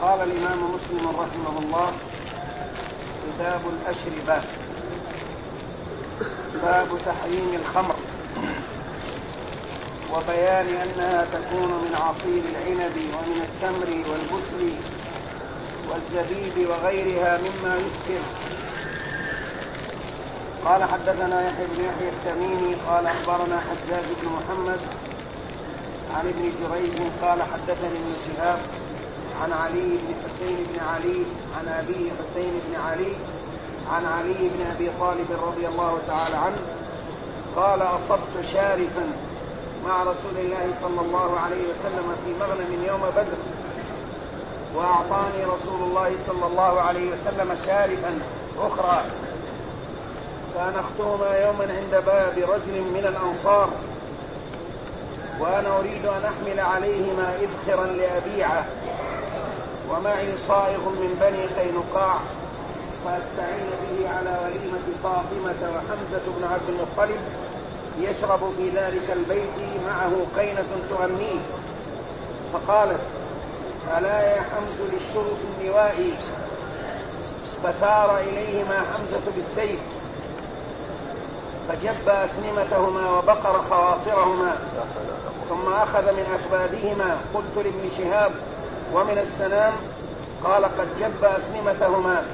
قال الإمام مسلم رحمه الله: كتاب الأشربة. باب تحريم الخمر وبيان أنها تكون من عصير العنب ومن التمر والبسل والزبيب وغيرها مما يسكر. قال حدثنا يحيى بن يحيى التميمي قال أخبرنا حجاج بن محمد عن ابن جريج قال حدثني ابن شهاب عن علي بن حسين بن علي عن أبيه حسين بن علي عن علي بن أبي طالب رضي الله تعالى عنه قال: أصبت شارفا مع رسول الله صلى الله عليه وسلم في مغنم يوم بدر، وأعطاني رسول الله صلى الله عليه وسلم شارفا أخرى، فأنختهما يوما عند باب رجل من الأنصار، وأنا أريد أن أحمل عليهما إذخرا لأبيعه، ومعي صائغ من بني قينقاع، فأستعين به على وليمة فاطمة وحمزة بن عبد المطلب يشرب في ذلك البيت معه قينة تغنيه. فقالت: ألا يا حمز للشرف النوائي؟ فثار إليهما حمزة بالسيف فجب أسنمتهما وبقر خواصرهما، ثم أخذ من أكبادهما. قلت لابن شهاب: ومن السنام؟ قال: قد جب أسنمتهما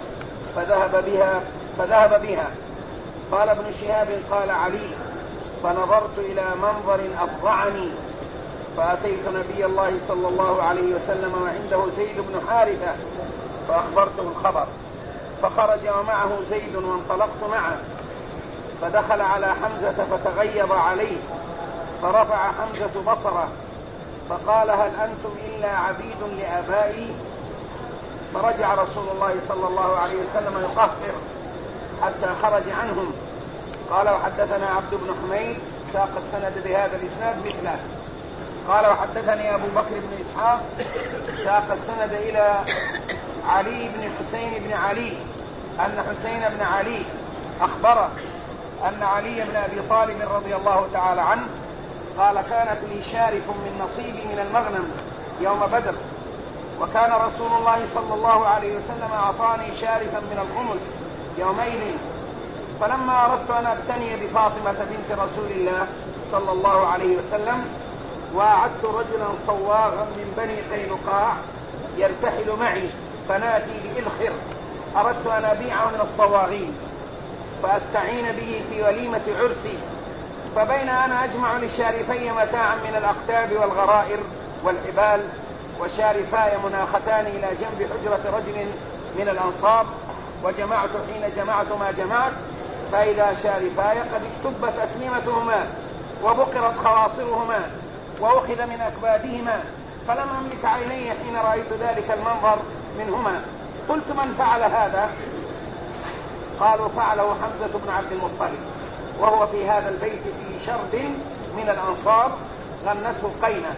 فذهب بها. قال ابن شهاب: قال علي: فنظرت إلى منظر أفظعني، فأتيت نبي الله صلى الله عليه وسلم وعنده زيد بن حارثة فأخبرته الخبر، فخرج ومعه زيد وانطلقت معه، فدخل على حمزة فتغيظ عليه، فرفع حمزة بصره فقال: هل أنتم إلا عبيد لآبائي؟ فرجع رسول الله صلى الله عليه وسلم يقهقر حتى خرج عنهم. قال: وحدثنا عبد بن حميد ساق السند بهذا الإسناد مثله. قال: وحدثني أبو بكر بن إسحاق ساق السند إلى علي بن حسين بن علي أن حسين بن علي أخبره أن علي بن أبي طالب رضي الله تعالى عنه قال: كانت لي شارف من نصيبي من المغنم يوم بدر، وكان رسول الله صلى الله عليه وسلم أعطاني شارفا من الخمس يومئذ، فلما أردت أن أبتني بفاطمة بنت رسول الله صلى الله عليه وسلم، وأعدت رجلا صواغا من بني قينقاع يرتحل معي فناتي بإذخر، أردت أن أبيعه من الصواغين فأستعين به في وليمة عرسي، فبين أنا أجمع لشارفي متاعا من الأقتاب والغرائر والحبال، وشارفاي مناختان إلى جنب حجرة رجل من الأنصار، وجمعت حين جمعت ما جمعت، فإذا شارفاي قد اشتبت أسنمتهما وبقرت خواصرهما وأخذ من أكبادهما، فلم أملك عيني حين رأيت ذلك المنظر منهما. قلت: من فعل هذا؟ قالوا: فعله حمزة بن عبد المطلب، وهو في هذا البيت في شرب من الأنصار غنته قينة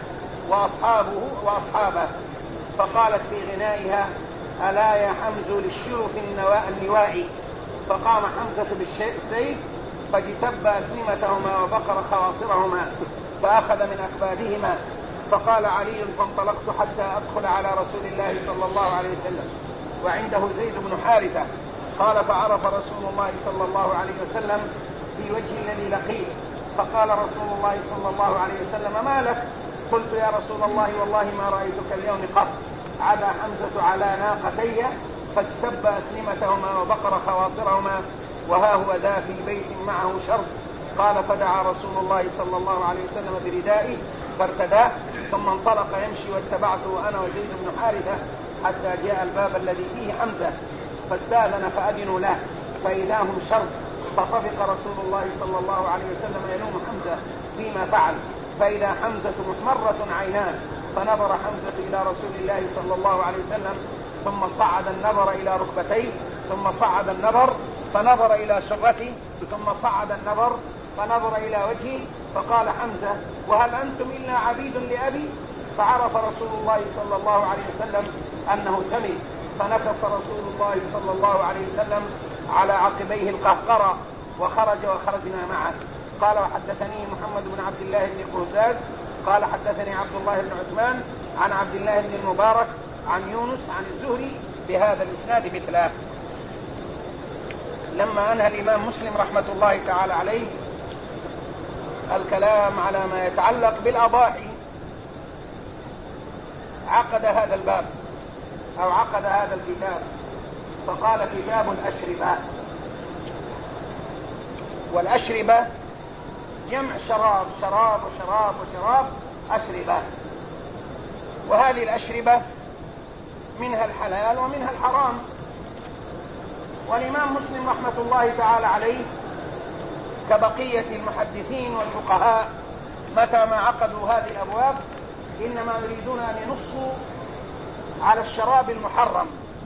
وأصحابه. فقالت في غنائها: ألا يا حمز للشرف النوائي؟ فقام حمزة بالسيف فاجتب أسنمتهما وبقر خواصرهما فأخذ من أكبادهما. فقال علي: فانطلقت حتى أدخل على رسول الله صلى الله عليه وسلم وعنده زيد بن حارثة. قال: فعرف رسول الله صلى الله عليه وسلم في وجه الذي لقيه، فقال رسول الله صلى الله عليه وسلم: ما لك؟ قلت: يا رسول الله والله ما رأيتك اليوم قط. عدا حمزة على ناقتي فاجتب أسنمتهما وبقر خواصرهما، وها هو ذا في بيت معه شرب. قال: فدعا رسول الله صلى الله عليه وسلم بردائه فارتداه، ثم انطلق يمشي واتبعته أنا وزيد بن حارثة حتى جاء الباب الذي فيه حمزة، فاستأذن فأذنوا له فإذا هم شرب. فطفق رسول الله صلى الله عليه وسلم يلوم حمزة فيما فعل، فإذا حمزة محمرة عيناه، فنظر حمزة إلى رسول الله صلى الله عليه وسلم، ثم صعد النظر إلى ركبتيه، ثم صعد النظر فنظر إلى سرته، ثم صعد النظر فنظر إلى وجهه، فقال حمزة: وهل أنتم إلا عبيد لأبي؟ فعرف رسول الله صلى الله عليه وسلم أنه تمي، فنكص رسول الله صلى الله عليه وسلم على عقبيه القهقرة وخرج وخرجنا معه. قال: وحدثني محمد بن عبد الله بن قوزاد قال: حدثني عبد الله بن عثمان عن عبد الله بن المبارك عن يونس عن الزهري بهذا الإسناد مثله. لما أنهى الإمام مسلم رحمة الله تعالى عليه الكلام على ما يتعلق بالأضاحي عقد هذا الباب أو عقد هذا الكتاب فقال كتاب الأشربة. والأشربة جمع شراب، شراب وشراب وشراب، أشربة. وهذه الأشربة منها الحلال ومنها الحرام. والإمام مسلم رحمة الله تعالى عليه كبقية المحدثين والفقهاء متى ما عقدوا هذه الأبواب إنما يريدون أن ينصوا على الشراب المحرم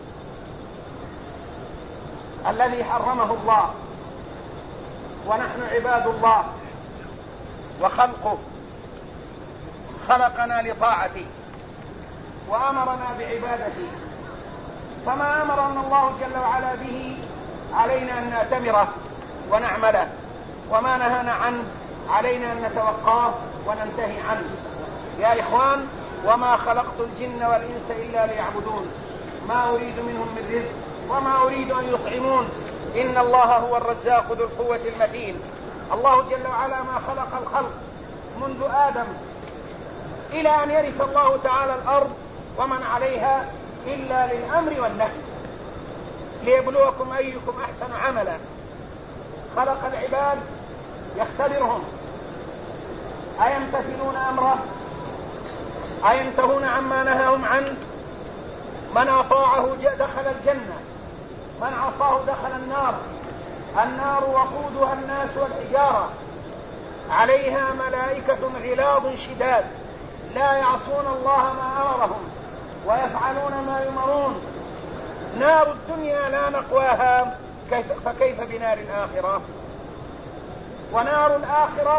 الذي حرمه الله، ونحن عباد الله وخلقه، خلقنا لطاعته وأمرنا بعبادته، فما أمرنا الله جل وعلا به علينا أن نأتمره ونعمله، وما نهانا عنه علينا أن نتوقاه وننتهي عنه. يا إخوان، وما خلقت الجن والإنس إلا ليعبدون ما أريد منهم من رزق وما أريد أن يطعمون إن الله هو الرزاق ذو القوة المتين. الله جل وعلا ما خلق الخلق منذ آدم إلى أن يرث الله تعالى الأرض ومن عليها إلا للأمر والنهي ليبلوكم أيكم أحسن عملا. خلق العباد يختبرهم أيمتثلون أمره أينتهون عما نهاهم عنه. من أطاعه دخل الجنة، من عصاه دخل النار. النار وقودها الناس والحجارة عليها ملائكة غلاظ شداد لا يعصون الله ما أمرهم ويفعلون ما يؤمرون. نار الدنيا لا نقواها فكيف بنار الآخرة. ونار الآخرة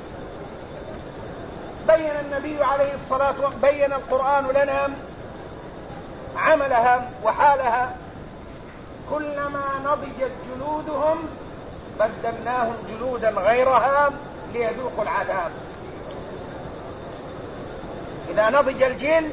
بين النبي عليه الصلاة والسلام، بين القرآن لنا عملها وحالها. كلما نضجت جلودهم بدلناهم جلودا غيرها ليذوقوا العذاب. إذا نضج الجلد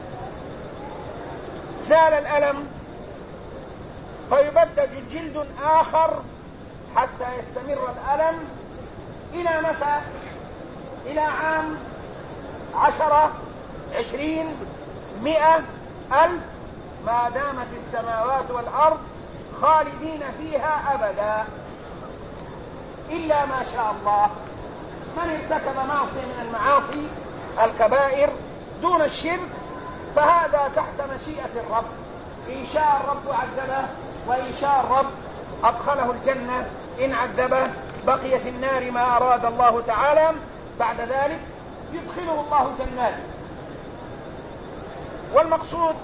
زال الألم فيبدل جلد آخر حتى يستمر الألم إلى متى؟ إلى عام 10 20 100 1000 ما دامت السماوات والأرض خالدين فيها أبدا إلا ما شاء الله. من ارتكب معصية من المعاصي الكبائر دون الشرك فهذا تحت مشيئة الرب، إن شاء الرب عذبه وإن شاء الرب أدخله الجنة، إن عذبه بقي في النار ما أراد الله تعالى، بعد ذلك يدخله الله جنات. والمقصود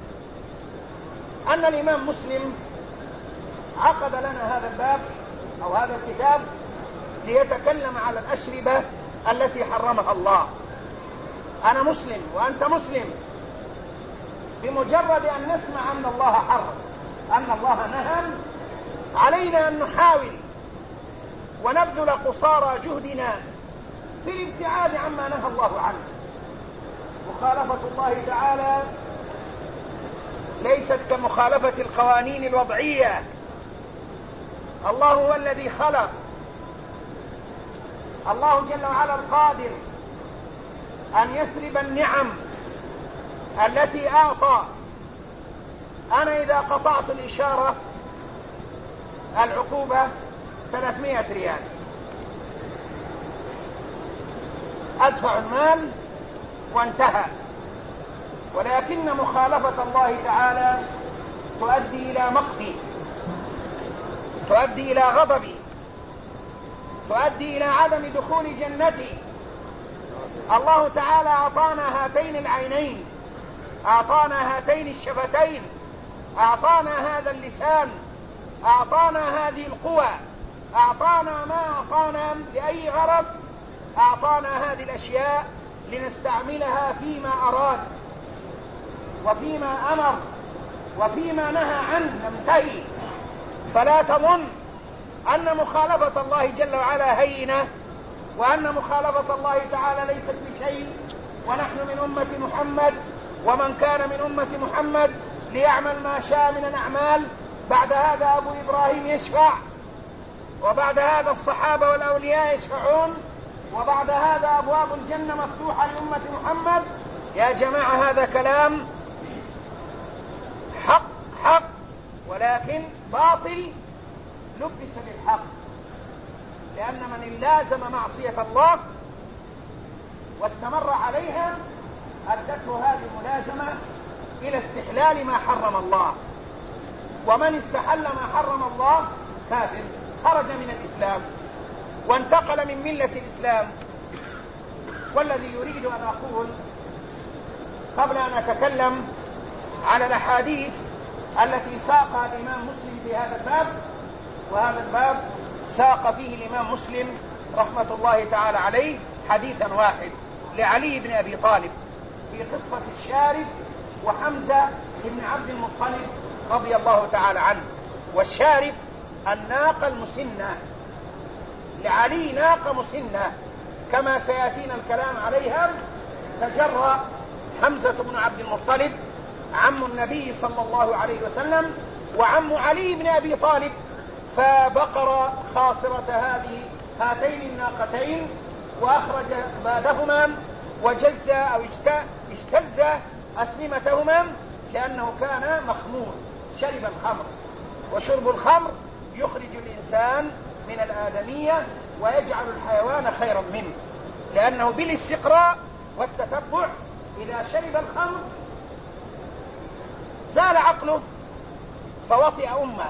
أن الإمام مسلم عقد لنا هذا الباب أو هذا الكتاب ليتكلم على الأشربة التي حرمها الله. أنا مسلم وأنت مسلم، بمجرد أن نسمع أن الله حرم، أن الله نهى، علينا أن نحاول ونبذل قصارى جهدنا في الابتعاد عما نهى الله عنه. مخالفة الله تعالى ليست كمخالفة القوانين الوضعية. الله هو الذي خلق، الله جل وعلا القادر أن يسلب النعم التي أعطى. أنا إذا قطعت الإشارة العقوبة 300 ريال، أدفع المال وانتهى. ولكن مخالفة الله تعالى تؤدي إلى مقتي، تؤدي إلى غضبي، تؤدي إلى عدم دخول جنتي. الله تعالى أعطانا هاتين العينين، أعطانا هاتين الشفتين، أعطانا هذا اللسان، أعطانا هذه القوى، أعطانا ما أعطانا لأي غرض؟ أعطانا هذه الأشياء لنستعملها فيما أراد وفيما أمر وفيما نهى عنه ننتهي. فلا تظن أن مخالفة الله جل وعلا هينة، وأن مخالفة الله تعالى ليست بشيء، ونحن من أمة محمد ومن كان من أمة محمد ليعمل ما شاء من الأعمال. بعد هذا أبو إبراهيم يشفع، وبعد هذا الصحابة والأولياء يشفعون، وبعد هذا أبواب الجنة مفتوحة لأمة محمد. يا جماعة هذا كلام حق، ولكن باطل لبس بالحق، لأن من لازم معصية الله واستمر عليها أدته هذه الملازمة إلى استحلال ما حرم الله، ومن استحل ما حرم الله كافر، خرج من الإسلام وانتقل من ملة الإسلام. والذي يريد أن أقول قبل أن أتكلم على الأحاديث التي ساقها الإمام مسلم في هذا الباب، وهذا الباب ساق فيه الإمام مسلم رحمة الله تعالى عليه حديثا واحد لعلي بن أبي طالب في قصة الشارف وحمزة بن عبد المطلب رضي الله تعالى عنه. والشارف الناقة المسنة، لعلي ناقة مسنة كما سيأتينا الكلام عليها. تجرأ حمزة بن عبد المطلب عم النبي صلى الله عليه وسلم وعم علي بن أبي طالب، فبقر خاصرة هاتين الناقتين وأخرج أكبادهما وجز أو اجتز أسنمتهما، لأنه كان مخمور شرب الخمر، وشرب الخمر يخرج الإنسان من الآدمية ويجعل الحيوان خيرا منه، لأنه بالاستقراء والتتبع إذا شرب الخمر زال عقله فوطئ أمه.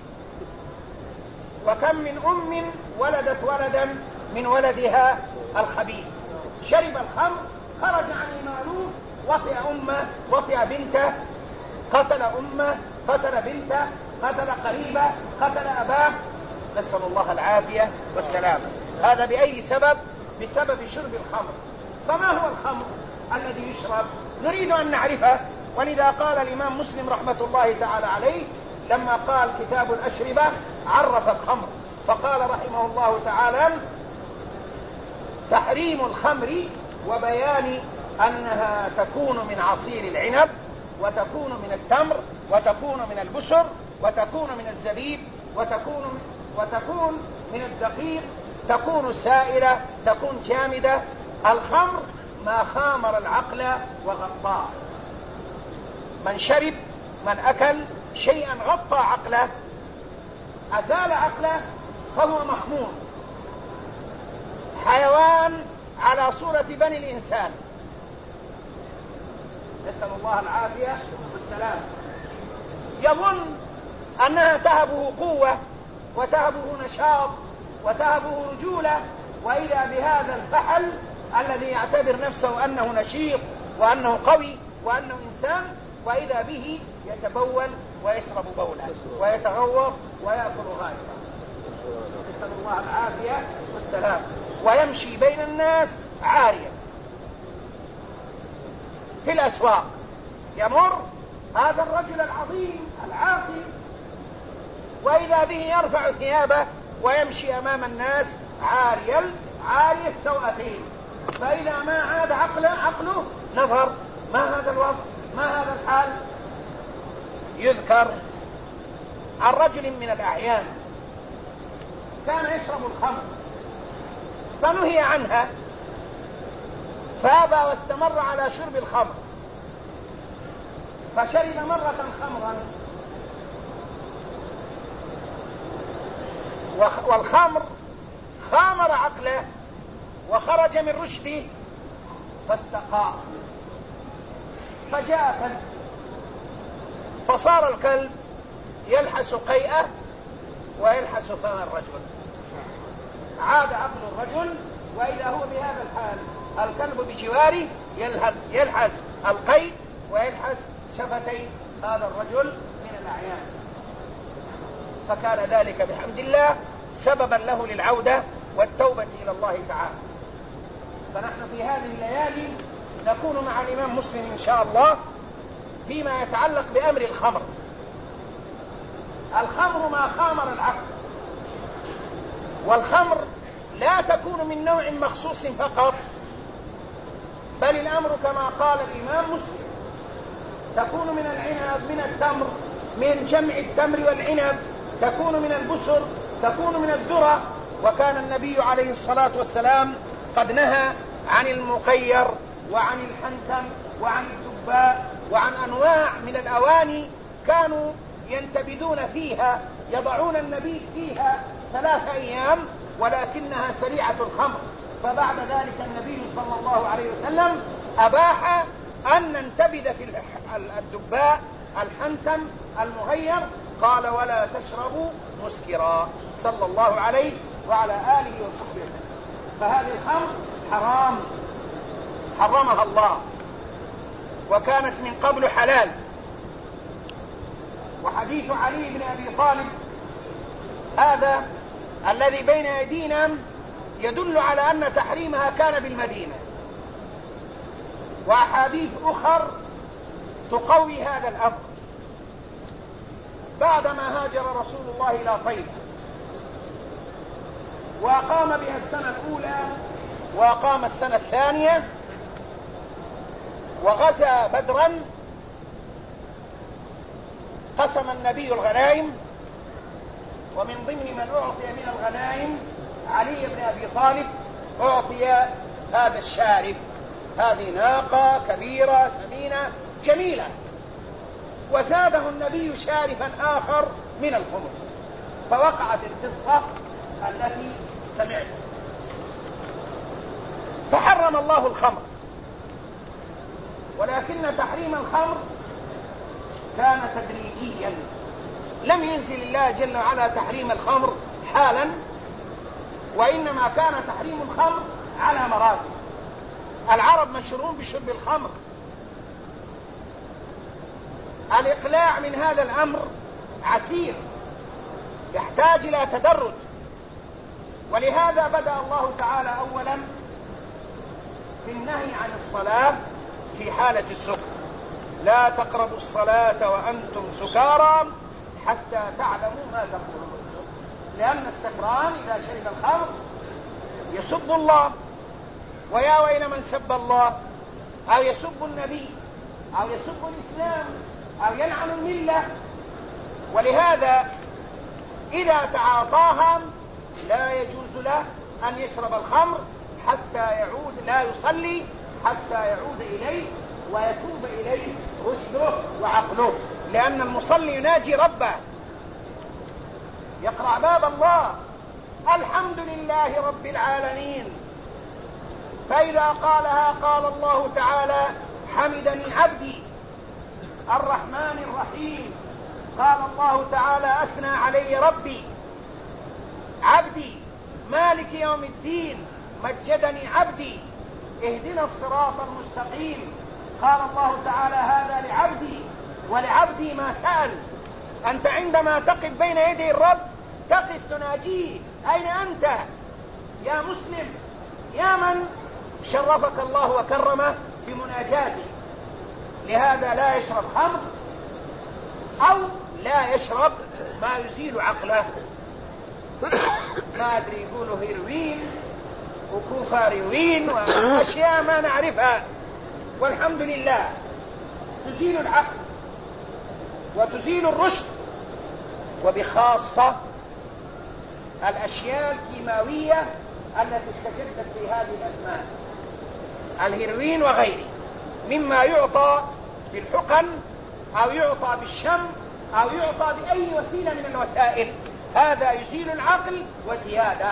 وكم من أم ولدت ولدا من ولدها الخبيث، شرب الخمر خرج عن إيمانه، وطئ أمه، وطئ بنته، قتل أمه، قتل بنته، قتل قريبه، قتل أباه، نسأل الله العافية والسلام. هذا بأي سبب؟ بسبب شرب الخمر. فما هو الخمر الذي يشرب؟ نريد أن نعرفه، ولذا قال الإمام مسلم رحمة الله تعالى عليه لما قال كتاب الأشربة عرف الخمر فقال رحمه الله تعالى: تحريم الخمر وبيان أنها تكون من عصير العنب، وتكون من التمر، وتكون من البسر، وتكون من الزبيب، وتكون من الدقيق، تكون سائلة، تكون جامدة. الخمر ما خامر العقل وغطاه. من شرب، من أكل شيئا غطى عقله، أزال عقله، فهو مخمور، حيوان على صورة بني الإنسان، نسأل الله العافية والسلام. يظن أنها تهبه قوة وتهبه نشاط وتهبه رجولة، وإذا بهذا الفحل الذي يعتبر نفسه أنه نشيط وأنه قوي وأنه إنسان، وإذا به يتبول ويشرب بولا ويتغوط ويأكل غائطا، نسأل الله العافية والسلام، ويمشي بين الناس عاريا في الأسواق. يمر هذا الرجل العظيم العاقل، وإذا به يرفع ثيابه ويمشي أمام الناس عاري السوأتين. فإذا ما عاد عقله نظر: ما هذا الوضع؟ ما هذا الحال؟ يذكر عن رجل من الأعيان كان يشرب الخمر فنهي عنها فأبى واستمر على شرب الخمر، فشرب مرة خمرا، والخمر خامر عقله وخرج من رشده فاستقاء، فجاء كلب، فصار الكلب يلحس قيئة ويلحس فم الرجل. عاد عقل الرجل وإذا هو بهذا الحال، الكلب بجواره يلحس القيء ويلحس شفتي هذا الرجل من الأعيان. فكان ذلك بحمد الله سببا له للعودة والتوبة إلى الله تعالى. فنحن في هذه الليالي نكون مع الإمام مسلم إن شاء الله فيما يتعلق بأمر الخمر. الخمر ما خامر العقل، والخمر لا تكون من نوع مخصوص فقط، بل الأمر كما قال الإمام مسلم تكون من العنب، من التمر، من جمع التمر والعنب، تكون من البسر، تكون من الذرة. وكان النبي عليه الصلاة والسلام قد نهى عن المخير وعن الحنتم وعن الدباء وعن أنواع من الأواني كانوا ينتبذون فيها، يضعون النبيذ فيها 3 أيام ولكنها سريعة الخمر. فبعد ذلك النبي صلى الله عليه وسلم أباح أن ننتبذ في الدباء، الحنتم، المهير، قال ولا تشربوا مسكرا صلى الله عليه وعلى آله وصحبه وسلم. فهذه الخمر حرام، حرمها الله، وكانت من قبل حلال. وحديث علي بن أبي طالب هذا الذي بين أيدينا يدل على أن تحريمها كان بالمدينة، وأحاديث أخر تقوي هذا الأمر. بعدما هاجر رسول الله إلى طيبة وأقام بها السنة الأولى وأقام السنة الثانية وغزا بدرا، قسم النبي الغنائم، ومن ضمن من أعطي من الغنائم علي بن أبي طالب أعطي هذا الشارب، هذه ناقة كبيرة سمينة جميلة، وزاده النبي شارفا آخر من الخمس. فوقعت القصة التي سمعت. فحرم الله الخمر، ولكن تحريم الخمر كان تدريجيا، لم ينزل الله جل وعلا تحريم الخمر حالا، وإنما كان تحريم الخمر على مراتب. العرب مشهورون بشرب الخمر، الإقلاع من هذا الأمر عسير، يحتاج إلى تدرج. ولهذا بدأ الله تعالى أولا بالنهي عن الصلاة في حالة السكر، لا تقربوا الصلاة وأنتم سكارى حتى تعلموا ما تقولون، لأن السكران إذا شرب الخمر يسب الله، ويا ويل من سب الله أو يسب النبي أو يسب الإسلام أو يلعن الملة. ولهذا إذا تعاطاها لا يجوز له أن يشرب الخمر حتى يعود، لا يصلي حتى يعود إليه ويتوب إليه رشده وعقله، لأن المصلي يناجي ربه، يقرع باب الله، الحمد لله رب العالمين. فإذا قالها قال الله تعالى حمدني عبدي. الرحمن الرحيم قال الله تعالى أثنى علي ربي. عبدي مالك يوم الدين مجدني عبدي. اهدنا الصراط المستقيم قال الله تعالى هذا لعبدي ولعبدي ما سأل. أنت عندما تقف بين يدي الرب تقف تناجيه، أين أنت يا مسلم، يا من شرفك الله وكرمه بمناجاته. لهذا لا يشرب خمر أو لا يشرب ما يزيل عقله، ما أدري يقولوا هيروين وكوفاريوين وأشياء ما نعرفها، والحمد لله تزيل العقل وتزيل الرشد. وبخاصة الأشياء الكيماوية التي استجدت في هذه الأزمان، الهيروين وغيره، مما يعطى بالحقن أو يعطى بالشم أو يعطى بأي وسيلة من الوسائل، هذا يزيل العقل وزيادة.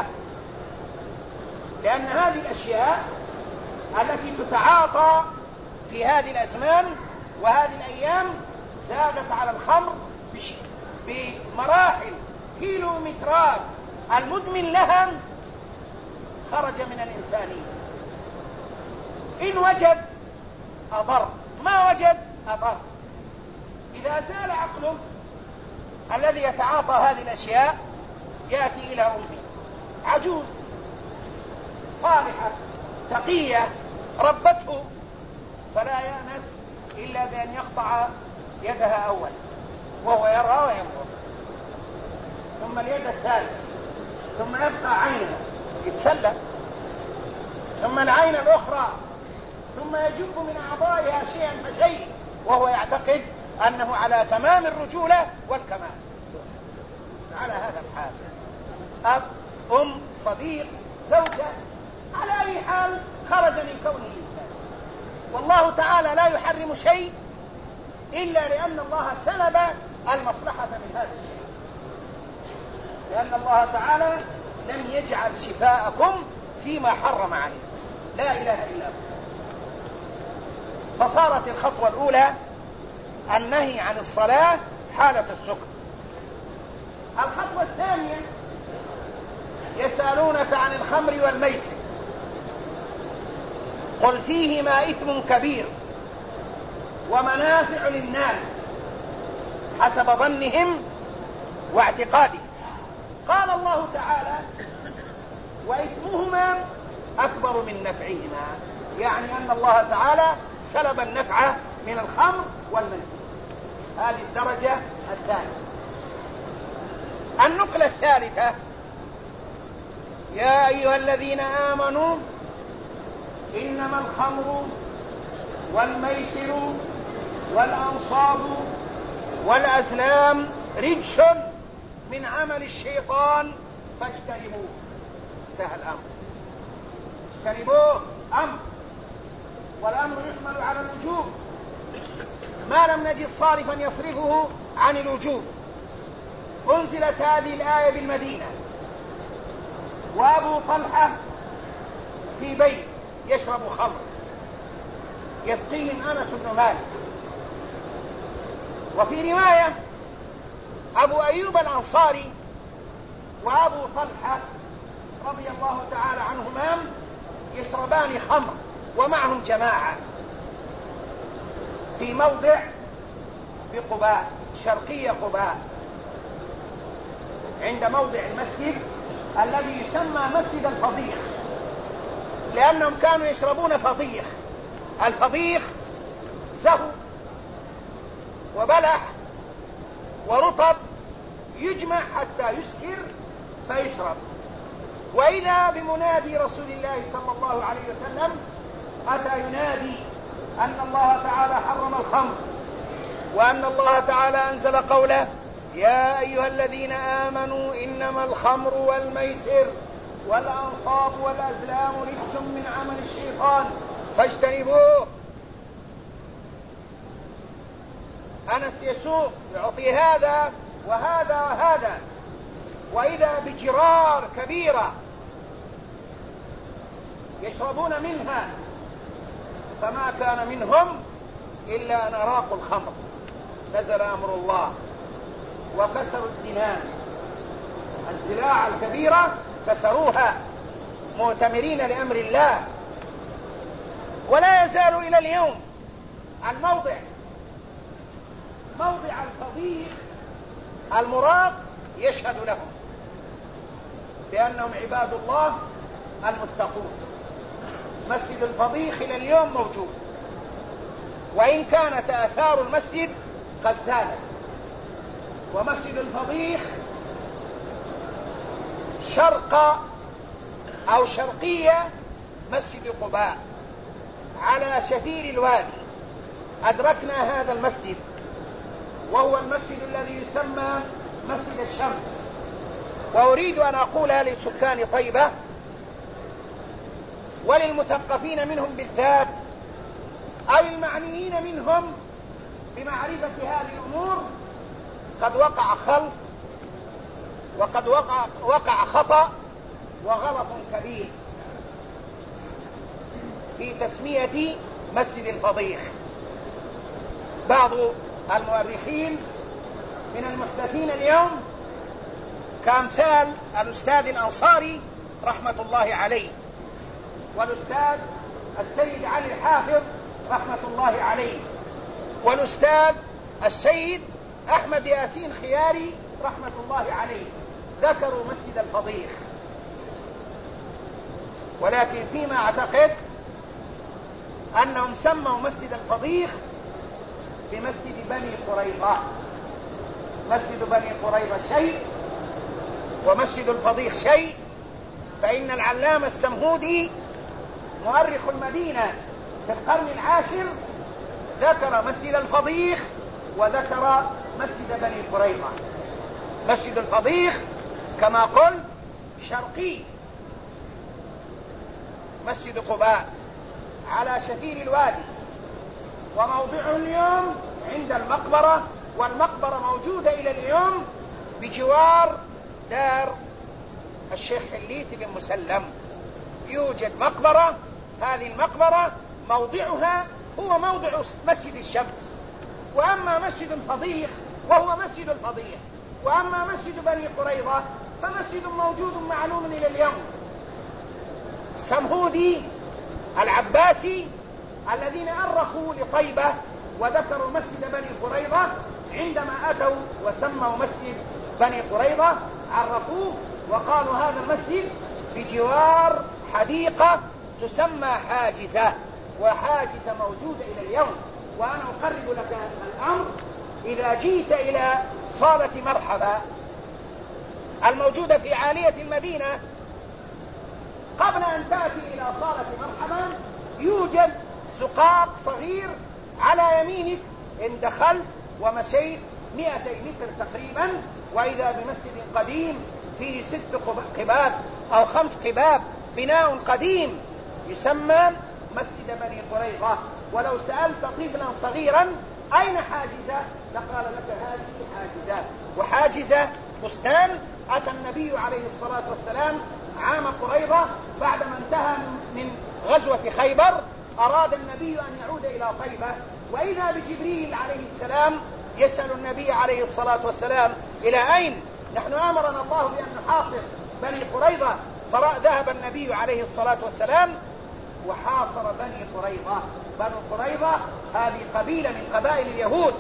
لأن هذه الأشياء التي تتعاطى في هذه الأزمان وهذه الأيام زادت على الخمر بمراحل، كيلومترات. المدمن لها خرج من الإنسانية، إن وجد أضر، ما وجد أضر. إذا زال عقله الذي يتعاطى هذه الأشياء يأتي إلى أمه عجوز صالحة تقية ربته، فلا يأنس إلا بأن يقطع يدها أولا وهو يرى وينظر، ثم اليد الثالثة، ثم يبقى عينها يتسلى، ثم العين الأخرى، ثم يجب من أعضائها شيئا فشيء وهو يعتقد أنه على تمام الرجولة والكمال، على هذا الحال. أب، أم، صديق، زوجة، على أي حال خرج من كونه إنسان. والله تعالى لا يحرم شيء إلا لأن الله سلب المصلحة من هذا الشيء، لأن الله تعالى لم يجعل شفاءكم فيما حرم عليه، لا إله إلا هو. فصارت الخطوة الأولى النهي عن الصلاة حالة السكر. الخطوة الثانية يسألونك عن الخمر والميسر قل فيهما إثم كبير ومنافع للناس حسب ظنهم واعتقادهم. قال الله تعالى وإثمهما أكبر من نفعهما، يعني أن الله تعالى سلب النفع من الخمر والميسر. هذه الدرجة الثانية. النقلة الثالثة يا أيها الذين آمنوا إنما الخمر والميسر والأنصاب والأزلام رجس من عمل الشيطان فاجتنبوه. انتهى الأمر، اجتنبوه أمر، والأمر يحمل على الوجوب ما لم نجد صارفا يصرفه عن الوجوب. أنزلت هذه الآية بالمدينة، وأبو طلحة في بيت يشرب خمر يسقيهم أنس بن مالك. وفي رواية أبو أيوب الأنصاري وأبو طلحة رضي الله تعالى عنهما يشربان خمر ومعهم جماعة في موضع بقباء، شرقية قباء، عند موضع المسجد الذي يسمى مسجد الفضيخ، لأنهم كانوا يشربون فضيخ. الفضيخ زهو وبلح ورطب يجمع حتى يسكر فيشرب. وإذا بمنادي رسول الله صلى الله عليه وسلم أتى ينادي أن الله تعالى حرم الخمر، وأن الله تعالى أنزل قوله يا أيها الذين آمنوا إنما الخمر والميسر والأنصاب والأزلام رجس من عمل الشيطان فاجتنبوه. أنس يسوق يعطي هذا وهذا وهذا، وإذا بجرار كبيرة يشربون منها، فما كان منهم إلا أن أراقوا الخمر. نزل أمر الله وكسروا الدنان، الزراعة الكبيرة كسروها مؤتمرين لأمر الله. ولا يزال إلى اليوم الموضع موضع الفضيخ المراق يشهد لهم بأنهم عباد الله المتقون. مسجد الفضيخ إلى اليوم موجود، وإن كانت آثار المسجد قد زالت. ومسجد الفضيخ شرق أو شرقية مسجد قباء على شفير الوادي. أدركنا هذا المسجد، وهو المسجد الذي يسمى مسجد الشمس. وأريد أن أقولها لسكان طيبة وللمثقفين منهم بالذات أو المعنيين منهم بمعرفة هذه الأمور، قد وقع خلط وقد وقع خطأ وغلط كبير في تسمية مسجد الفضيخ. بعض المؤرخين من المحدثين اليوم كأمثال الأستاذ الأنصاري رحمة الله عليه، والأستاذ السيد علي الحافظ رحمة الله عليه، والأستاذ السيد أحمد ياسين خياري رحمة الله عليه، ذكروا مسجد الفضيخ. ولكن فيما أعتقد أنهم سموا مسجد الفضيخ بمسجد بني قريظة. مسجد بني قريظة شيء ومسجد الفضيخ شيء. فإن العلامة السمهودي مؤرخ المدينة في القرن العاشر ذكر مسجد الفضيخ وذكر مسجد بني قريظة. مسجد الفضيخ كما قلت شرقي مسجد قباء على شفير الوادي، وموضعه اليوم عند المقبرة، والمقبرة موجودة إلى اليوم بجوار دار الشيخ حليت بن مسلم. يوجد مقبرة، هذه المقبرة موضعها هو موضع مسجد الشمس. وأما مسجد الفضيخ وهو مسجد الفضيخ، وأما مسجد بني قريظة فمسجد موجود معلوم إلى اليوم. السمهودي العباسي الذين أرخوا لطيبة وذكروا مسجد بني قريظة عندما أتوا وسموا مسجد بني قريظة عرفوه وقالوا هذا المسجد بجوار حديقة تسمى حاجزة، وحاجزة موجودة إلى اليوم. وأنا أقرب لك الأمر إذا جيت إلى صالة مرحبا الموجودة في عالية المدينة، قبل أن تأتي إلى صالة مرحبا يوجد زقاق صغير على يمينك، إن دخلت ومشيت 200 متر تقريبا وإذا بمسجد قديم فيه 6 قباب أو 5 قباب، بناء قديم يسمى مسجد بني قريظة. ولو سألت طفلا صغيرا أين حاجزة لقال لك هذه حاجزة. وحاجزة بستان أتى النبي عليه الصلاة والسلام عام قريظة بعدما انتهى من غزوة خيبر، أراد النبي أن يعود إلى طيبة، وإذا بجبريل عليه السلام يسأل النبي عليه الصلاة والسلام إلى أين؟ نحن أمرنا الله بأن نحاصر بني قريظة، فذهب النبي عليه الصلاة والسلام وحاصر بني قريظة. بني قريظة هذه قبيلة من قبائل اليهود،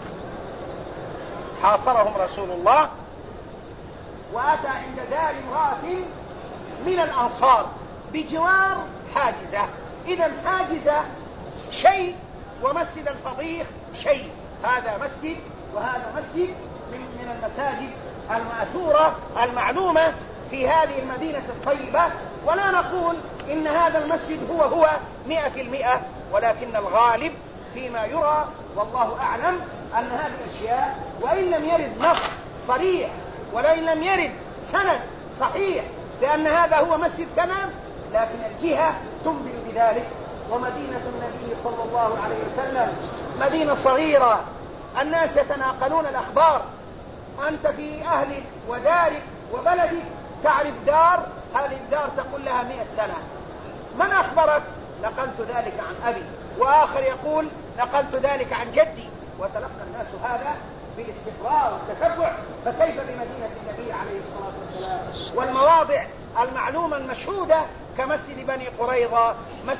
حاصرهم رسول الله وأتى عند دار امرأة من الأنصار بجوار حاجزة. إذا حاجزة شيء ومسجد الفضيخ شيء، هذا مسجد وهذا مسجد من المساجد المأثورة المعلومة في هذه المدينة الطيبة. ولا نقول إن هذا المسجد هو 100%، ولكن الغالب فيما يرى والله أعلم أن هذه الأشياء وإن لم يرد نص صريح ولئن لم يرد سند صحيح بأن هذا هو مسجد كذا، لكن الجهة تنبئ بذلك. ومدينة النبي صلى الله عليه وسلم مدينة صغيرة، الناس يتناقلون الأخبار. أنت في أهلك ودارك وبلدك تعرف دار، هذه الدار تقول لها 100 سنة. من أخبرك؟ نقلت ذلك عن أبي، وآخر يقول نقلت ذلك عن جدي، وتلقى الناس هذا بالاستقراء والتتبع، فكيف بمدينة النبي عليه الصلاة والسلام والمواضع المعلومة المشهودة كمسجد بني قريظة،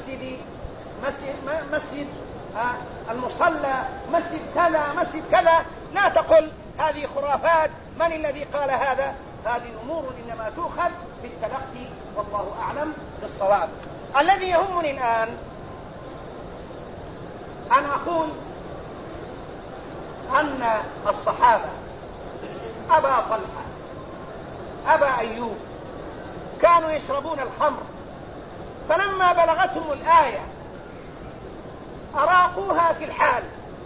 مسجد المصلى، مسجد كذا مسجد كذا. لا تقل هذه خرافات، من الذي قال هذا؟ هذه أمور إنما تؤخذ بالتلقي والله أعلم بالصواب. الذي يهمني الآن أن أقول أن الصحابة أبا طلحة أبا أيوب كانوا يشربون الخمر، فلما بلغتهم الآية أراقوها في الحال،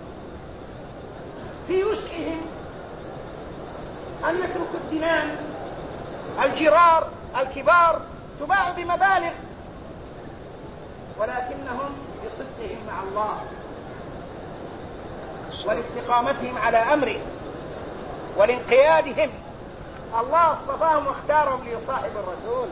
في وسعهم أن يتركوا الدنان الجرار الكبار تباع بمبالغ، ولكنهم بصدقهم مع الله ولاستقامتهم على أمره ولانقيادهم الله اصطفاهم واختارهم ليصاحب الرسول.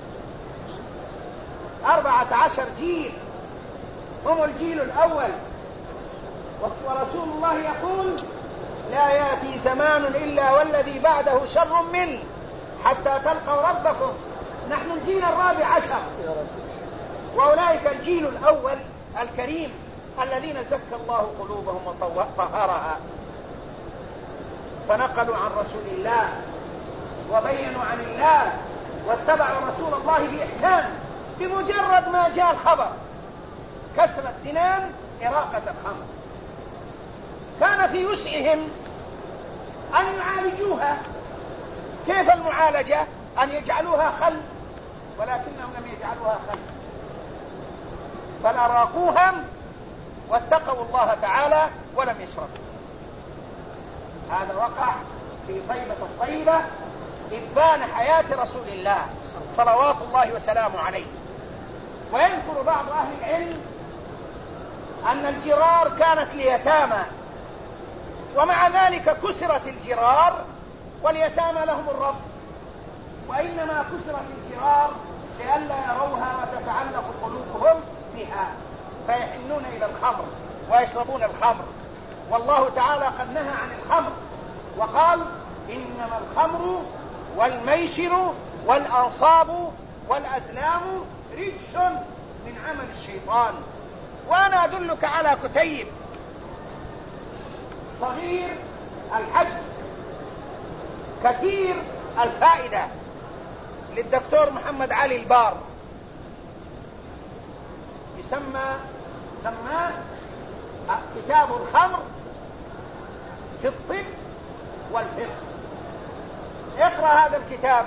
14 جيل هم الجيل الأول، ورسول الله يقول لا يأتي زمان إلا والذي بعده شر منه حتى تلقوا ربكم. نحن الجيل 14 وأولئك الجيل الأول الكريم الذين زكى الله قلوبهم وطهرها، فنقلوا عن رسول الله وبينوا عن الله واتبعوا رسول الله بإحسان. بمجرد ما جاء الخبر كسر الدنان إراقة الخمر، كان في وسعهم أن يعالجوها. كيف المعالجة؟ أن يجعلوها خل، ولكنهم لم يجعلوها خل، بل أراقوها واتقوا الله تعالى ولم يشربوا. هذا وقع في طيبة الطيبة إبان حياة رسول الله صلوات الله وسلامه عليه. ويذكر بعض أهل العلم أن الجرار كانت ليتامى، ومع ذلك كسرت الجرار واليتامى لهم الرب، وإنما كسرت الجرار لئلا يروها وتتعلق قلوبهم بها فيحنون إلى الخمر ويشربون الخمر. والله تعالى قد نهى عن الخمر وقال: إنما الخمر والميسر والأنصاب والأزلام رجس من عمل الشيطان. وأنا أدلك على كتيب صغير الحجم كثير الفائدة للدكتور محمد علي البار، سماه كتاب الخمر في الطب والفقه. اقرأ هذا الكتاب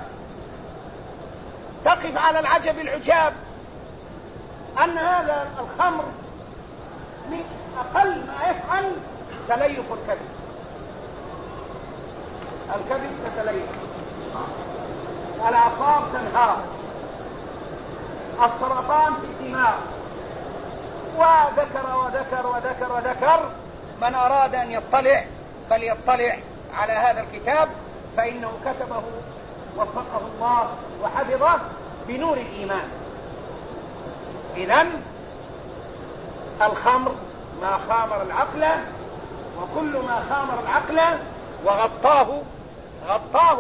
تقف على العجب العجاب أن هذا الخمر من أقل ما يفعل تليف الكبد. الكبد تتليف، الأعصاب تنهار، السرطان في الدماغ، وذكر وذكر وذكر وذكر. من أراد أن يطلع فليطلع على هذا الكتاب، فإنه كتبه وفقه الله وحفظه بنور الإيمان. إذن الخمر ما خامر العقل، وكل ما خامر العقل وغطاه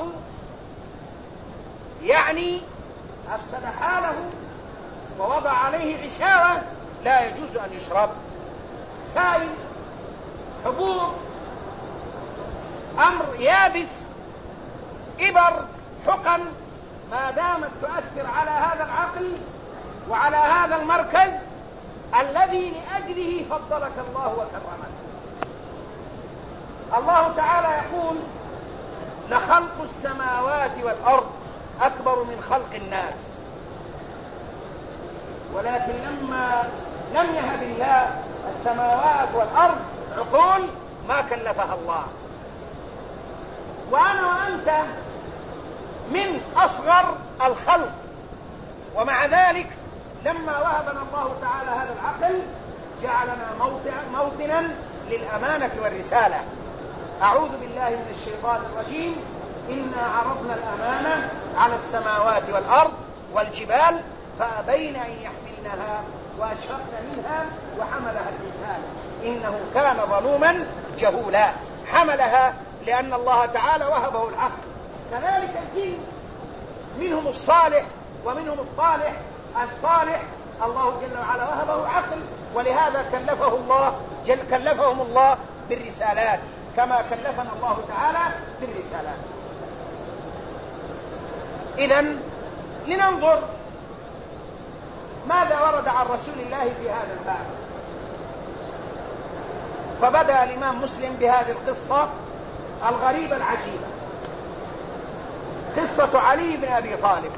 يعني أفسد حاله ووضع عليه غشاوة لا يجوز أن يشرب. سائل، حبوب، أمر يابس، إبر، حقن، ما دامت تؤثر على هذا العقل وعلى هذا المركز الذي لأجله فضلك الله وكرمك. الله تعالى يقول: لخلق السماوات والأرض أكبر من خلق الناس. ولكن لما لم يهب الله السماوات والأرض عقول ما كلفها الله. وأنا وأنت من أصغر الخلق، ومع ذلك لما وهبنا الله تعالى هذا العقل جعلنا موطنا للأمانة والرسالة. أعوذ بالله من الشيطان الرجيم: إنا عرضنا الأمانة على السماوات والأرض والجبال فأبين أن يحملنها وأشفقن منها وحملها الإنسان إنه كان ظلوما جهولا. حملها لأن الله تعالى وهبه العقل. كذلك الجن منهم الصالح ومنهم الطالح. الصالح الله جل وعلا وهبه عقل، ولهذا كلفهم الله بالرسالات كما كلفنا الله تعالى بالرسالات. إذن لننظر ماذا ورد عن رسول الله في هذا الباب. فبدأ الإمام مسلم بهذه القصة الغريبة العجيبة، قصة علي بن أبي طالب.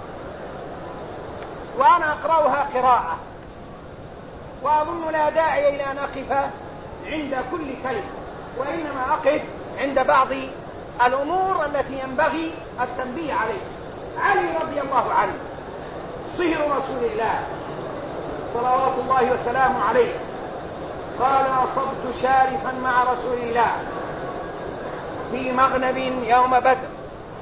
وأنا أقرأها قراءة، وأظن لا داعي إلى أن أقف عند كل كلمة، وإنما أقف عند بعض الأمور التي ينبغي التنبيه عليها. علي رضي الله عنه صهر رسول الله صلوات الله وسلامه عليه قال: أصبت شارفا مع رسول الله في مغنم يوم بدر،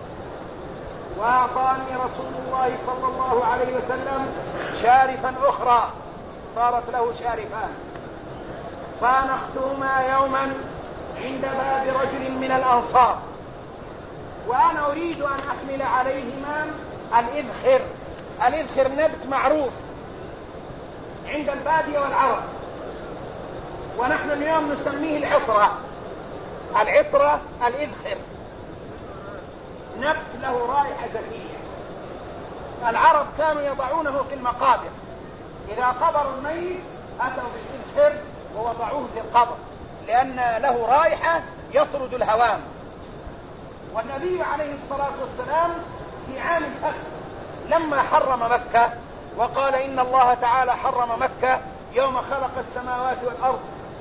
وأعطاني رسول الله صلى الله عليه وسلم شارفا أخرى صارت له شارفان، فأنختهما يوما عند باب رجل من الأنصار، وأنا أريد أن أحمل عليهما الإذخر. الإذخر نبت معروف عند البادية والعرب، ونحن اليوم نسميه العطرة. العطرة الإذخر نبت له رائحة زكية. العرب كانوا يضعونه في المقابر، إذا قبروا الميت أتوا بالإذخر ووضعوه في القبر لأن له رائحة يطرد الهوام. والنبي عليه الصلاة والسلام في عام الفتح لما حرم مكة وقال: إن الله تعالى حرم مكة يوم خلق السماوات والأرض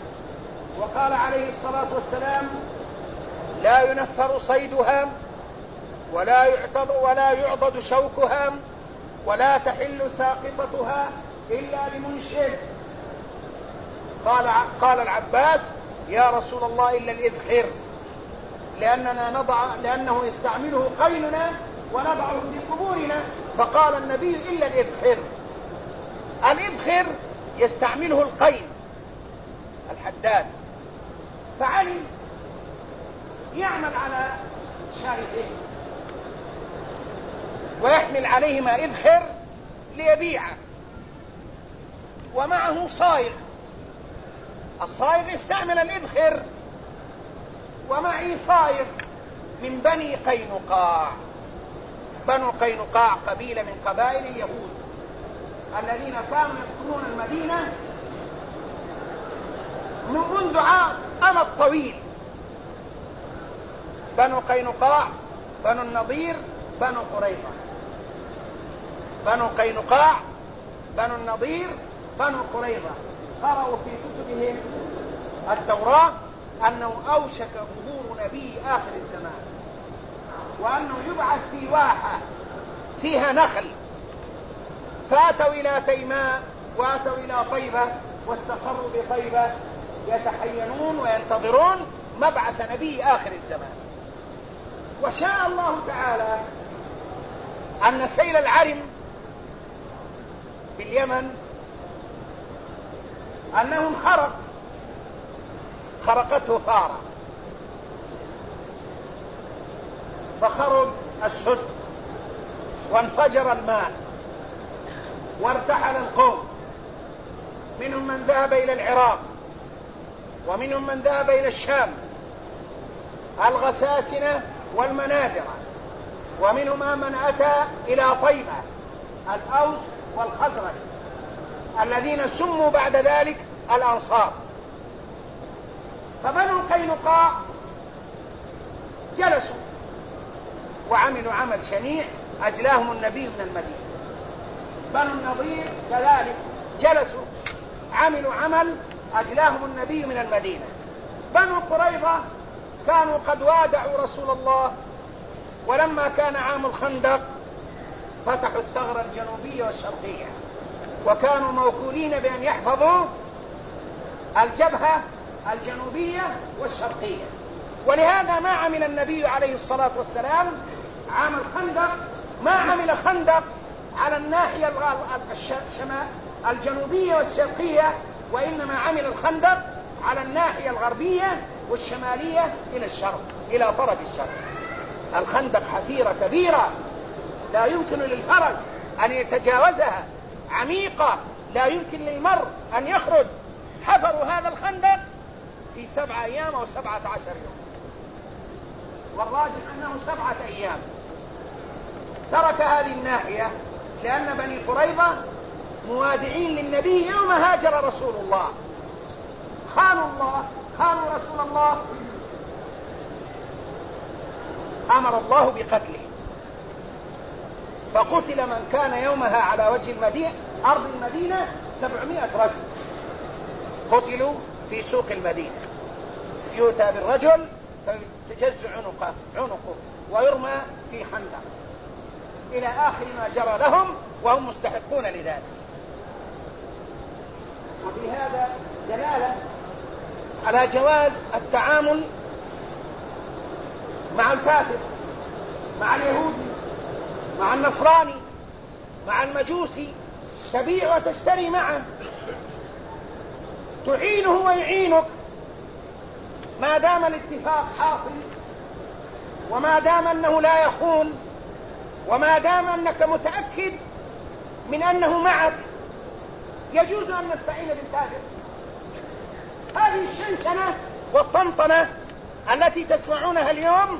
وقال عليه الصلاة والسلام: لا ينفر صيدها ولا يعضد شوكها ولا تحل ساقطتها إلا لمنشد. قال العباس: يا رسول الله إلا الإذخر، لأنه يستعمله قيننا ونضعه في قبورنا. فقال النبي: إلا الإذخر. الإذخر يستعمله القين الحداد، فعلي يعمل على شارفه ويحمل عليهما إذخر ليبيعه، ومعه صايغ. الصايغ يستعمل الإذخر، ومعي صايغ من بني قينقاع. بنو قينقاع قبيلة من قبائل اليهود الذين كانوا يدخلون المدينة منذ أمد طويل. بنو قينقاع، بنو النضير، بنو قريظة. بنو قينقاع، بنو النضير، بنو قريظة. قرأوا في كتبهم التوراة أنه أوشك ظهور نبي آخر الزمان، وأنه يبعث في واحة فيها نخل. فأتوا إلى تيماء وأتوا إلى طيبة واستقروا بطيبة يتحينون وينتظرون مبعث نبي آخر الزمان. وشاء الله تعالى أن سيل العرم باليمن أنه خرقته فارة، فخرج السد وانفجر الماء وارتحل القوم. منهم من ذهب إلى العراق، ومنهم من ذهب إلى الشام، الغساسنة والمنادرة، ومنهم من أتى إلى طيبة، الأوس والخزرج، الذين سموا بعد ذلك الأنصار. فبنو قينقاع جلسوا وعملوا عمل شنيع أجلاهم النبي من المدينة. بنو النضير كذلك جلسوا عملوا عمل أجلاهم النبي من المدينة. بنو قريظة كانوا قد وادعوا رسول الله، ولما كان عام الخندق فتحوا الثغرة الجنوبية والشرقية، وكانوا موكولين بأن يحفظوا الجبهة الجنوبية والشرقية. ولهذا ما عمل النبي عليه الصلاة والسلام عام الخندق، ما عمل خندق على الناحية الجنوبية والشرقية، وإنما عمل الخندق على الناحية الغربية والشمالية إلى الشرق، إلى طرف الشرق. الخندق حفيرة كبيرة لا يمكن للفرس أن يتجاوزها، عميقة لا يمكن للمرء أن يخرج. حفروا هذا الخندق في 7 أيام أو 17 يوم، والراجح أنه 7 أيام. ترك هذه الناحية لأن بني قريظة موادعين للنبي يوم هاجر رسول الله، خانوا رسول الله، أمر الله بقتله. فقتل من كان يومها على وجه المدينة، أرض المدينة، 700 رجل قتلوا في سوق المدينة. يؤتى بالرجل فتجز عنقه ويرمى في خندق، إلى آخر ما جرى لهم، وهم مستحقون لذلك. وفي هذا دلالة على جواز التعامل مع الكافر، مع اليهودي، مع النصراني، مع المجوسي. تبيع وتشتري معه، تعينه ويعينك ما دام الاتفاق حاصل، وما دام أنه لا يخون، وما دام أنك متأكد من أنه معك. يجوز أن نستعين بالكافر. هذه الشنشنة والطنطنة التي تسمعونها اليوم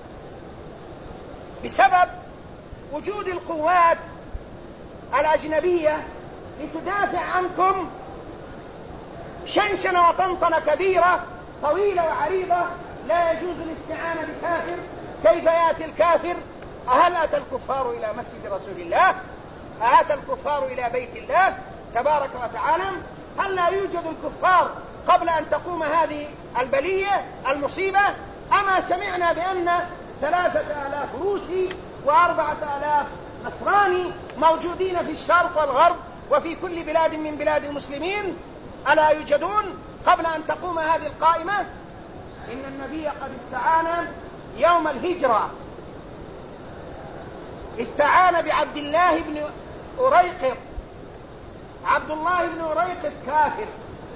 بسبب وجود القوات الأجنبية لتدافع عنكم، شنشنة وطنطنة كبيرة طويلة وعريضة. لا يجوز الاستعانة بكافر. كيف يأتي الكافر؟ هل أتى الكفار إلى مسجد رسول الله؟ أتى الكفار إلى بيت الله تبارك وتعالى؟ هل لا يوجد الكفار قبل أن تقوم هذه البلية المصيبة أما سمعنا بأن 3000 روسي و4000 نصراني موجودين في الشرق والغرب وفي كل بلاد من بلاد المسلمين، ألا يوجدون قبل أن تقوم هذه القائمة؟ إن النبي قد استعان يوم الهجرة، استعان بعبد الله بن أريقط. عبد الله بن أريقط كافر،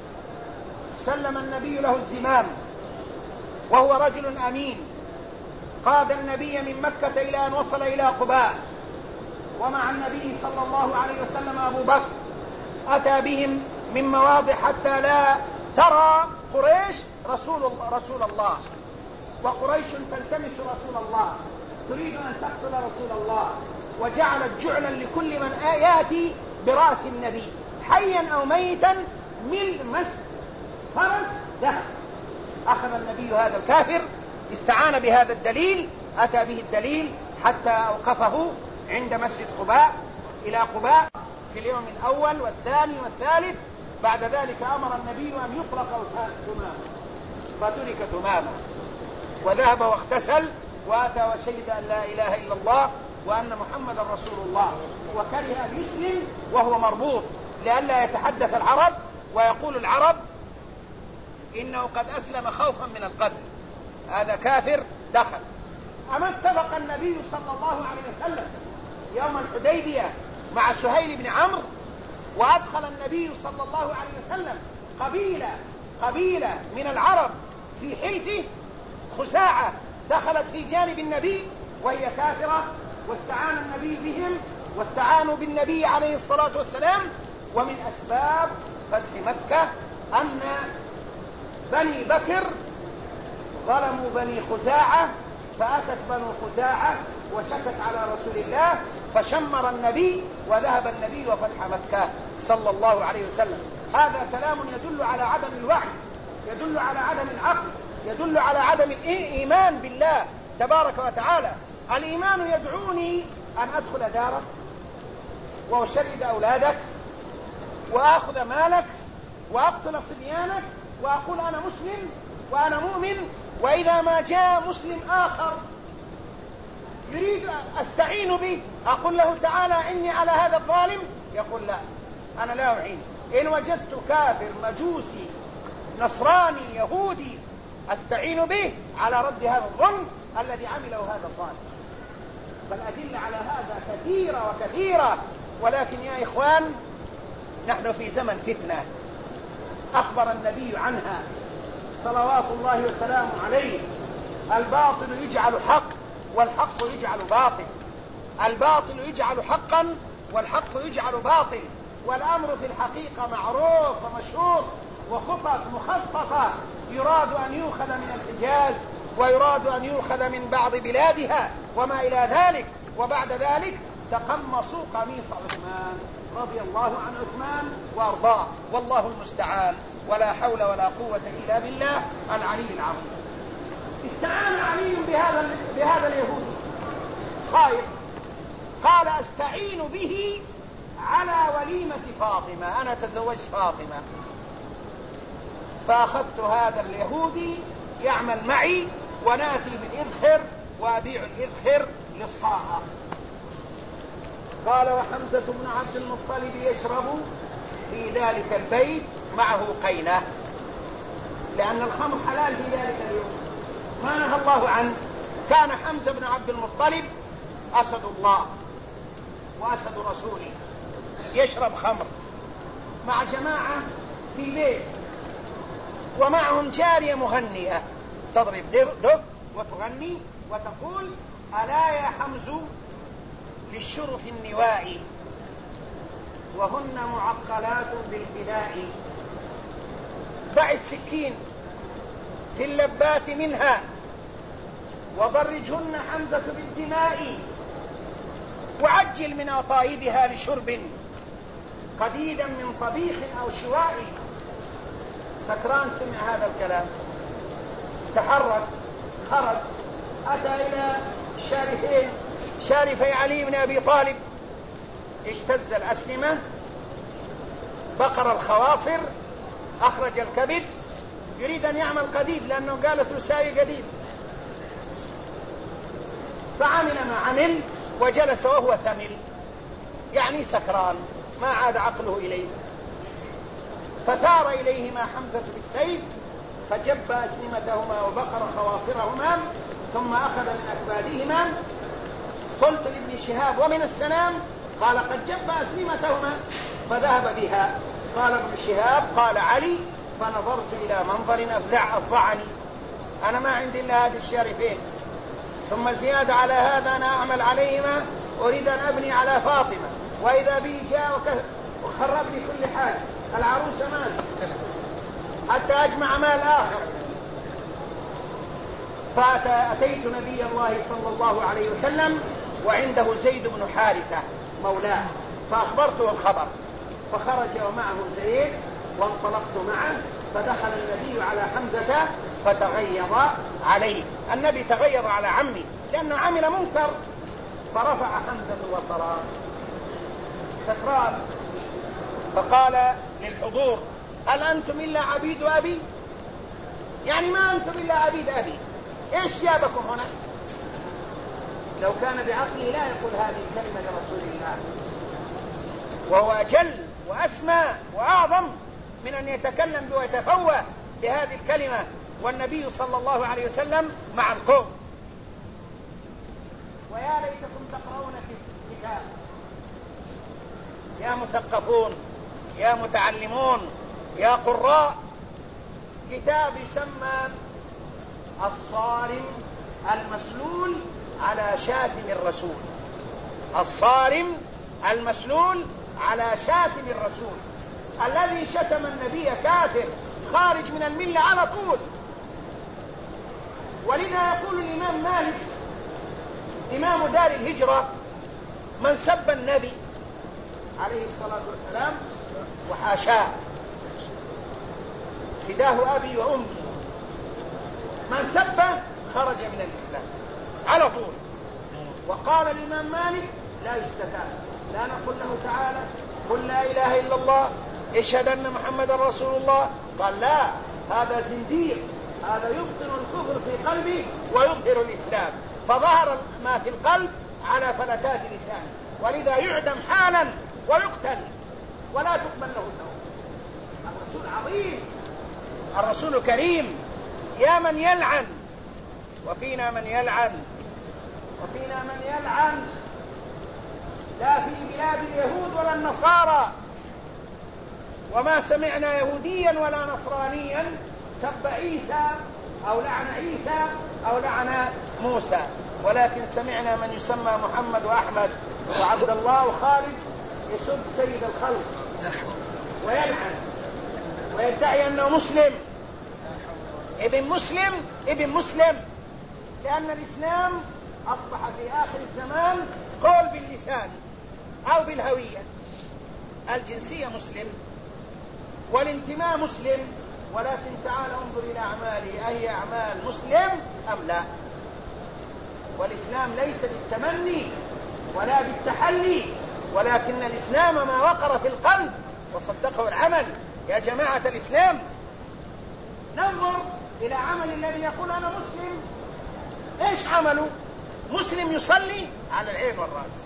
سلم النبي له الزمام وهو رجل أمين، قاد النبي من مكة إلى أن وصل إلى قباء، ومع النبي صلى الله عليه وسلم أبو بكر، أتى بهم من مواضع حتى لا ترى قريش رسول الله، وقريش تلتمس رسول الله، تريد أن تقتل رسول الله، وجعلت جعلا لكل من يأتي برأس النبي حيا أو ميتا مس فرس ذهب. أخذ النبي هذا الكافر، استعان بهذا الدليل، أتى به الدليل حتى أوقفه عند مسجد قباء إلى قباء في اليوم الأول والثاني والثالث. بعد ذلك أمر النبي أن يطلق تماما، فترك تماما، وذهب واغتسل وأتى وشهد أن لا إله إلا الله وأن محمد رسول الله، وكره أن يسلم وهو مربوط لئلا يتحدث العرب ويقول العرب إنه قد أسلم خوفا من القتل، هذا كافر دخل. أما اتفق النبي صلى الله عليه وسلم يوم الحديبية مع سهيل بن عمرو، وأدخل النبي صلى الله عليه وسلم قبيلة من العرب في حلفه، خزاعة دخلت في جانب النبي وهي كافرة، واستعان النبي بهم واستعانوا بالنبي عليه الصلاة والسلام. ومن أسباب فتح مكة أن بني بكر ظلموا بني خزاعة، فأتت بنو خزاعة وشكت على رسول الله، فشمر النبي وذهب النبي وفتح مكة صلى الله عليه وسلم. هذا كلام يدل على عدم الوعي، يدل على عدم العقل، يدل على عدم الإيمان بالله تبارك وتعالى. الإيمان يدعوني أن أدخل دارك وأشرد أولادك وأخذ مالك وأقتل صبيانك وأقول أنا مسلم وأنا مؤمن، وإذا ما جاء مسلم آخر يريد أستعين به أقول له تعالى إني على هذا الظالم، يقول لا أنا لا أعين. إن وجدت كافر مجوسي نصراني يهودي أستعين به على رد هذا الظلم الذي عمله هذا الظالم. فالأدلة على هذا كثيرة وكثيرة، ولكن يا إخوان نحن في زمن فتنة أخبر النبي عنها صلوات الله وسلامه عليه. الباطل يجعل حق والحق يجعل باطل، الباطل يجعل حقا والحق يجعل باطل، والأمر في الحقيقة معروف ومشهور، وخطط مخططة يراد أن يؤخذ من الحجاز ويراد أن يؤخذ من بعض بلادها وما إلى ذلك. وبعد ذلك تقمصوا قميص عثمان رضي الله عن عثمان وأرضاه، والله المستعان، ولا حول ولا قوة إلا بالله العلي العظيم. استعان علي بهذا اليهودي خائف، قال أستعين به على وليمة فاطمة، أنا تزوجت فاطمة، فأخذت هذا اليهودي يعمل معي ونأتي بالإذخر وأبيع الإذخر للصاعة. قال وحمزة بن عبد المطلب يشرب في ذلك البيت معه قينة، لأن الخمر حلال في ذلك اليوم ما نهى الله عنه. كان حمزة بن عبد المطلب أسد الله وأسد رسوله يشرب خمر مع جماعة في بيت، ومعهم جارية مغنية تضرب دف وتغني وتقول ألا يا حمز للشرف النوائي وهن معقلات بالفداء، ضع السكين في اللبات منها وضرجهن حمزة بالدماء، وعجل من أطايبها لشرب قديدا من طبيخ أو شواء. سكران سمع هذا الكلام، تحرك، خرج، أتى إلى الشارفين شارفي علي بن أبي طالب، اجتز الأسلمة، بقر الخواصر، أخرج الكبد، يريد أن يعمل قديد لأنه قالت له ساوي قديد، فعمل ما عمل وجلس وهو ثمل، يعني سكران ما عاد عقله إليه. فثار إليهما حمزة بالسيف فجب أسنمتهما وبقر خواصرهما ثم أخذ من أكبادهما. قلت لابن شهاب ومن السنام؟ قال قد جب أسنمتهما فذهب بها. قال ابن شهاب قال علي فنظرت إلى منظر أفظعني، أنا ما عندي إلا هذه الشارفين، ثم زيادة على هذا أنا أعمل عليهما، أريد أن أبني على فاطمة، وإذا بي جاء وخرب لي كل حاجة، العروس مال حتى أجمع مال آخر. فأتيت نبي الله صلى الله عليه وسلم وعنده زيد بن حارثة مولاه، فأخبرته الخبر، فخرج ومعه زيد وانطلقت معه، فدخل النبي على حمزة فتغيظ عليه. النبي تغيظ على عمي لأنه عمل منكر، فرفع حمزة الوصران سكران، فقال للحضور هل أنتم إلا عبيد أبي؟ يعني ما أنتم إلا عبيد أبي، إيش جابكم هنا؟ لو كان بعقله لا يقول هذه الكلمة لرسول الله، وهو أجل وأسمى وأعظم من أن يتكلم ويتفوه بهذه الكلمة والنبي صلى الله عليه وسلم مع القوم. ويا ليتكم تقرؤون في الكتاب يا مثقفون يا متعلمون يا قراء، كتاب يسمى الصارم المسلول على شاتم الرسول. الصارم المسلول على شاتم الرسول، الذي شتم النبي كافر خارج من الملة على طول. ولذا يقول الإمام مالك إمام دار الهجرة من سب النبي عليه الصلاة والسلام وحاشاه فداه أبي وأمي، من سبه خرج من الإسلام على طول. وقال الإمام مالك لا يستتاب، لا نقول له تعالى قل لا إله إلا الله اشهد أن محمد رسول الله، قال لا، هذا زنديق، هذا يبطن الكفر في قلبه ويظهر الإسلام، فظهر ما في القلب على فلتات لسانه، ولذا يعدم حالا ويقتل ولا تقبل له التوبة. الرسول عظيم، الرسول كريم، يا من يلعن وفينا من يلعن، وفينا من يلعن لا في بلاد اليهود ولا النصارى، وما سمعنا يهوديا ولا نصرانيا سب عيسى أو لعن عيسى أو لعن موسى، ولكن سمعنا من يسمى محمد وأحمد وعبد الله وخالد يسب سيد الخلق ويلعن ويدعي أنه مسلم، ابن مسلم ابن مسلم، لأن الإسلام أصبح في آخر الزمان قول باللسان أو بالهوية، الجنسية مسلم والانتماء مسلم، ولكن تعال انظر إلى أعماله، أي أعمال مسلم أم لا؟ والإسلام ليس بالتمني ولا بالتحلي، ولكن الإسلام ما وقر في القلب وصدقه العمل. يا جماعة الإسلام ننظر إلى عمل الذي يقول أنا مسلم، إيش عمله؟ مسلم يصلي على العين والرأس،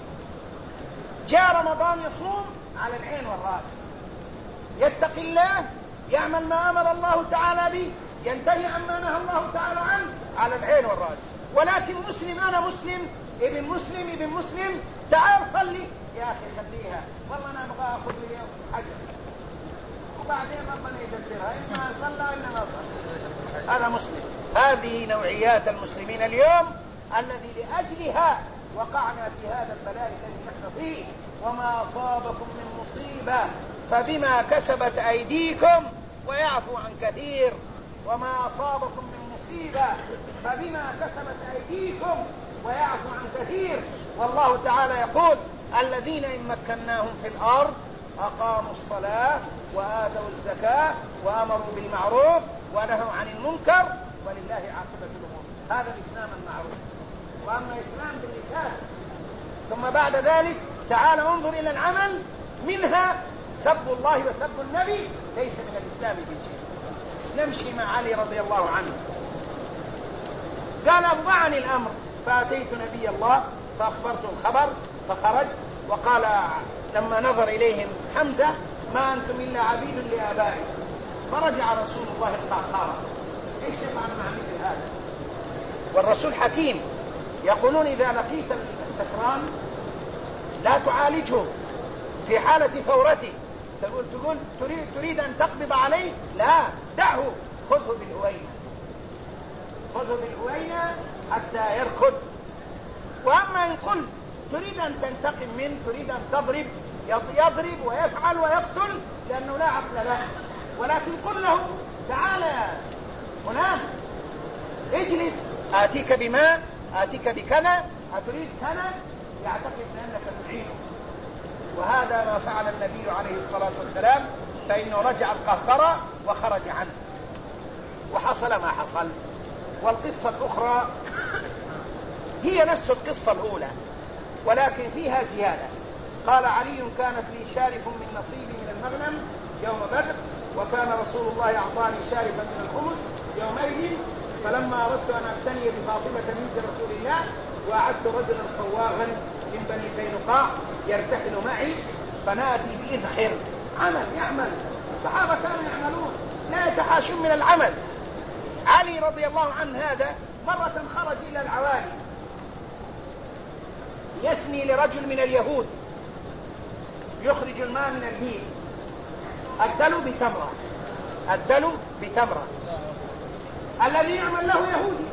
جاء رمضان يصوم على العين والرأس، يتقي الله، يعمل ما أمر الله تعالى به، ينتهي عما نهى الله تعالى عنه على العين والرأس. ولكن مسلم، أنا مسلم ابن مسلم ابن مسلم، تعال صلي يا أخي خليها، والله أنا أبغى أخذ لي حجر، وبعدين ربنا يدبرها، إما صلى إلا ما صلى، أنا مسلم. هذه نوعيات المسلمين اليوم الذي لأجلها وقعنا في هذا البلاء الذي نحن فيه. وما أصابكم من مصيبة فبما كسبت أيديكم ويعفو عن كثير، وما أصابكم من مصيبة فبما كسبت أيديكم ويعفو عن كثير. والله تعالى يقول الذين إن مكناهم في الأرض أقاموا الصلاة وآتوا الزكاة وأمروا بالمعروف ونهوا عن المنكر ولله عاقبة الأمور. هذا الإسلام المعروف. وأما إسلام باللسان ثم بعد ذلك تعال انظر إلى العمل، منها سب الله وسب النبي ليس من الإسلام بشيء. نمشي مع علي رضي الله عنه. قال أفضعني الأمر، فأتيت نبي الله فأخبرته الخبر، فخرج وقال لما نظر إليهم حمزة: ما أنتم إلا عبيد لآبائكم. فرجع رسول الله القهقرة: إيش يفعل مع مثل هذا؟ والرسول حكيم، يقولون إذا لقيت السكران لا تعالجه في حالة ثورته، تقول تريد أن تقبض عليه، لا، دعه، خذه بالهوينة، خذه بالهوينة حتى يركض. وأما إن قلت تريد أن تنتقم منه، تريد أن تضرب، يضرب ويفعل ويقتل لأنه لا عقل له. ولكن قل له: تعال يا فلان، اجلس، آتيك بماء، آتيك بكذا، أتريد كذا، يعتقد أنك تعينه. وهذا ما فعل النبي عليه الصلاة والسلام، فإنه رجع القهقرة وخرج عنه، وحصل ما حصل. والقصة الأخرى هي نفس القصة الأولى ولكن فيها زيادة. قال علي: كانت لي شارف من نصيبي من المغنم يوم بدر، وكان رسول الله أعطاني شارفا من الخمس يومئذ، فلما أردت أن أبتني بفاطمة بنت رسول الله وأعدت رجلا صواغا من بني قينقاع يرتحل معي، فنأتي بإذخر عمل يعمل. الصحابة كانوا يعملون، لا يتحاشون من العمل. علي رضي الله عنه هذا مرة خرج إلى العوالي يسني لرجل من اليهود، يخرج الماء من البئر، أدلوا بتمرة. الذي يعمل له يهودي،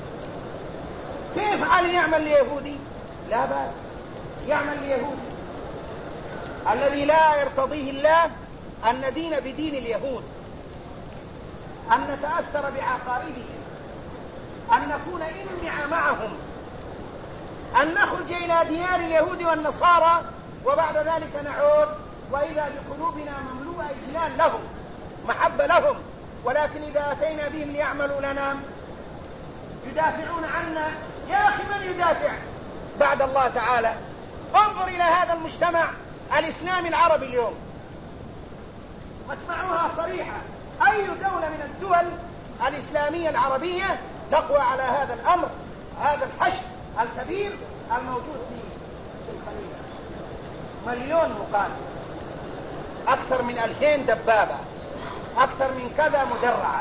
كيف علي يعمل ليهودي؟ لا بأس، يعمل ليهودي. الذي لا يرتضيه الله أن ندين بدين اليهود، أن نتأثر بعقائدهم، أن نكون إنمع معهم، أن نخرج إلى ديار اليهود والنصارى وبعد ذلك نعود وإذا بقلوبنا مملوءة إجلال لهم، محبة لهم. ولكن إذا أتينا بهم ليعملوا لنا يدافعون عنا، يا أخي من يدافع بعد الله تعالى؟ انظر إلى هذا المجتمع الإسلامي العربي اليوم واسمعوها صريحة: أي دولة من الدول الإسلامية العربية تقوى على هذا الأمر، هذا الحشد الكبير الموجود في الخليج؟ 1,000,000 مقاتل، أكثر من 2000 دبابة، أكثر من كذا مدرعة.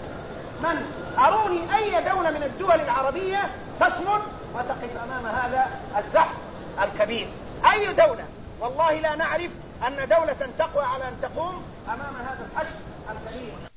أروني أي دولة من الدول العربية تصمد وتقف أمام هذا الزحف الكبير؟ أي دولة؟ والله لا نعرف أن دولة تقوى على أن تقوم أمام هذا الحشد الكبير.